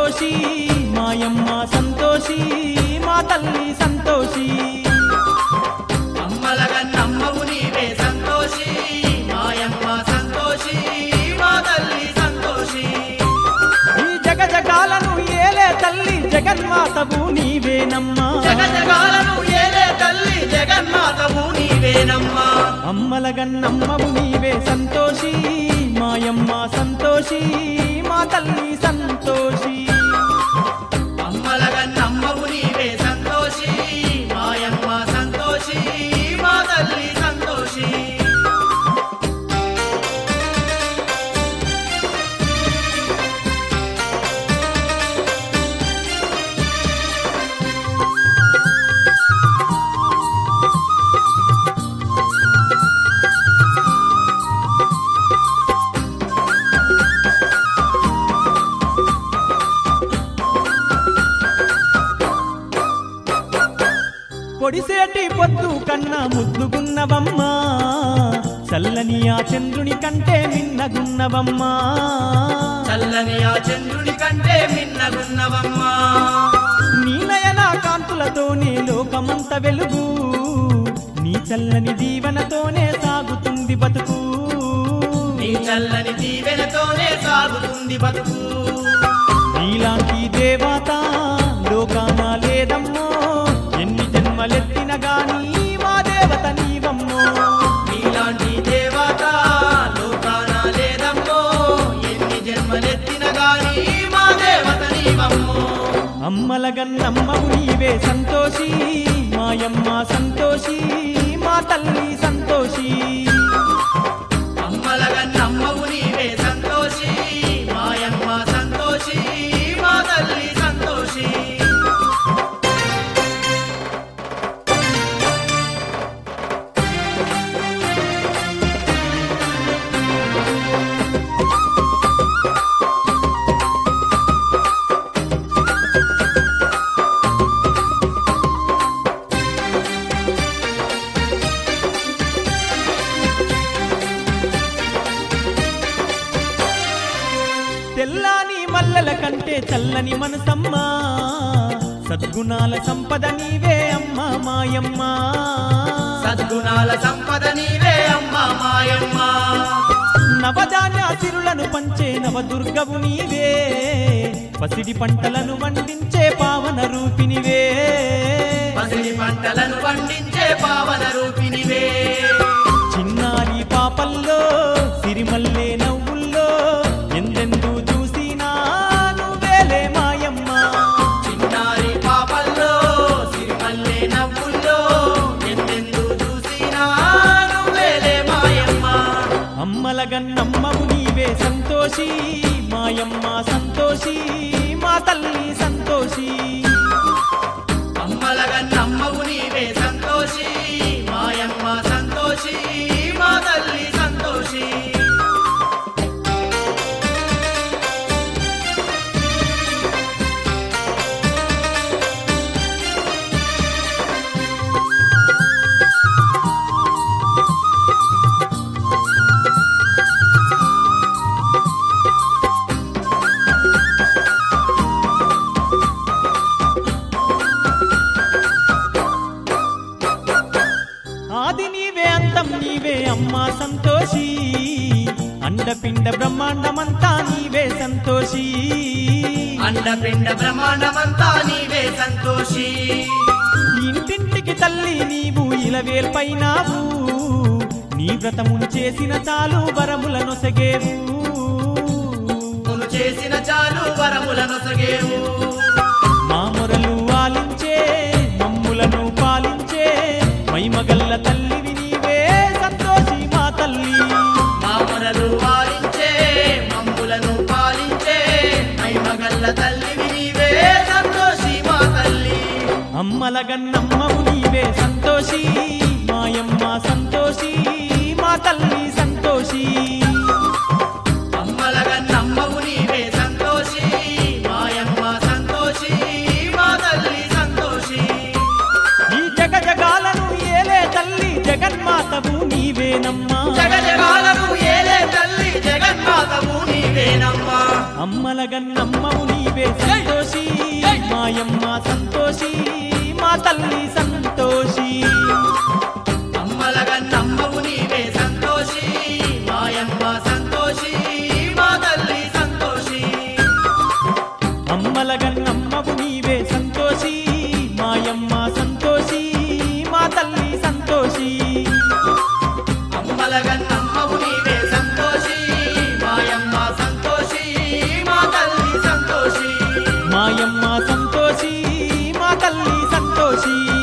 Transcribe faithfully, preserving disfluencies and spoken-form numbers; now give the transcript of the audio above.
సంతోషి మాయమ్మ సంతోషి మా తల్లి సంతోషి అమ్మలగన్నమ్మవు నీవే సంతోషి మాయమ్మ సంతోషి మా తల్లి సంతోషి ఈ జగజగాలను ఏలే తల్లి జగన్మాతవు నీవేనమ్మా జగజగాలను ఏలే తల్లి జగన్మాతవు నీవేనమ్మా అమ్మలగన్నమ్మవు నీవే సంతోషి మాయమ్మ సంతోషి మా తల్లి సంతోషి అమ్మలగన్నమ్మవు నీవే సంతోషి మాయమ్మ సంతోషి మా తల్లి సంతోషి పొడిసేటి పొద్దు కన్నా ముద్దుగున్నవమ్మా చల్లని ఆ చంద్రుని కంటే మిన్నగున్నవమ్మా చల్లని ఆ చంద్రుని కంటే మిన్నగున్నవమ్మా నీ నయన కాంతులతోనే లోకమంత వెలుగు నీ చల్లని దీవెనతోనే సాగుతుంది బతుకు నీ చల్లని దీవెనతోనే సాగుతుంది బతుకు నీలాంటి దేవత లోకాన లేదమ్మో ఎన్ని జన్మలెత్తిన గాని మా దేవత నీవమ్మో నీలాంటి దేవత లోకాన లేదమ్మో ఎన్ని జన్మలెత్తిన గాని మా దేవత నీవమ్మో అమ్మలగన్నమ్మవు నీవే సంతోషి మాయమ్మ సంతోషి మా తల్లి సంతోషి అమ్మలగన్నమ్మవు నీవే సంతోషి మాయమ్మ సంతోషి మా తల్లి సంతోషి తెల్లాని మల్లెల కంటే చల్లని మనసమ్మా సద్గుణాల సంపద నీవే అమ్మ మాయమ్మ సద్గుణాల సంపద నీవే అమ్మ మాయమ్మ నవధాన్య సిరులను పంచే నవదుర్గవు నీవే పసిడి పంటలను వండించే పావన రూపినివే పసిడి పంటలను పండించే పావన రూపినివే చిన్నారి పాపల్లో సిరిమల్లే నవ్వుల్లో ఎందెందు చూసినా నువ్వేలే మాయమ్మ చిన్నారి పాపల్లో సిరిమల్లె నవ్వుల్లో ఎందెందు చూసినా నువ్వేలే మాయమ్మ అమ్మలగన్నమ్మవు నీవే సంతోషి మాయమ్మ సంతోషి మా తల్లి సంతోషి అమ్మలగన్నమ్మవు నీవే సంతోషి మాయమ్మ సంతోషి మా తల్లి సంతోషి ఆది నీవే అంతం నీవే అమ్మా సంతోషి అండపిండ బ్రహ్మాండమంతా నీవే సంతోషి అండపిండ బ్రహ్మాండమంతా నీవే సంతోషి ఇంటింటికి తల్లి నీవు ఇలవేల్పైనావు నీ వ్రతమును చేసిన చాలు వరములను సగేవు మును చేసిన చాలు వరములను సగేవు మా మొరలు ఆలించే మమ్ములను పాలించే మైమగల్ల తల్లివి నీవే సంతోషి మా తల్లి మా మొరలు వారించే మమ్ములను పాలించే మైమగల్ల తల్లివి నీవే సంతోషి మా తల్లి అమ్మలగన్నమ్మవు నీవే సంతోషి మాయమ్మ సంతోషి మా తల్లి సంతోషి అమ్మలగన్నమ్మవు నీవే సంతోషి మాయమ్మ సంతోషి మా తల్లి సంతోషి ఈ జగజగాలను ఏలే తల్లి జగన్మాతవు నీవేనమ్మా జగజగాలకు ఏలే తల్లి జగన్మాతవు నీవేనమ్మా అమ్మలగన్నమ్మవు నీవే నీవే సంతోషి మాయమ్మ సంతోషి మా తల్లి సంతోషి అమ్మలగన్నమ్మవు నీవే సంతోషి మాయమ్మ సంతోషి మా తల్లి సంతోషి అమ్మలగన్నమ్మవు నీవే సంతోషి మాయమ్మ సంతోషి మా తల్లి సంతోషి అమ్మలగన్నమ్మవు నీవే సంతోషి మాయమ్మ సంతోషి మా తల్లి సంతోషి మాయమ్మ సంతోషి మా తల్లి సంతోషి